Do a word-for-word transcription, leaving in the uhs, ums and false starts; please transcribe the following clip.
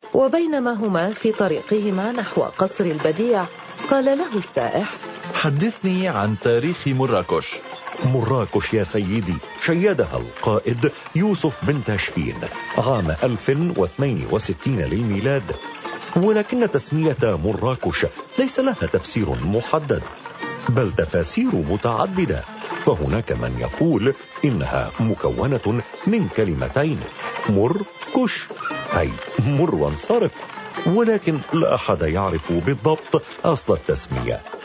وبينما هما في طريقهما نحو قصر البديع قال له السائح: حدثني عن تاريخ مراكش. مراكش يا سيدي شيدها القائد يوسف بن تاشفين عام ألف واثنين وستين للميلاد، ولكن تسمية مراكش ليس لها تفسير محدد بل تفاسير متعددة. فهناك من يقول إنها مكونة من كلمتين، مر كش أي مر وانصرف، ولكن لا أحد يعرف بالضبط أصل التسمية.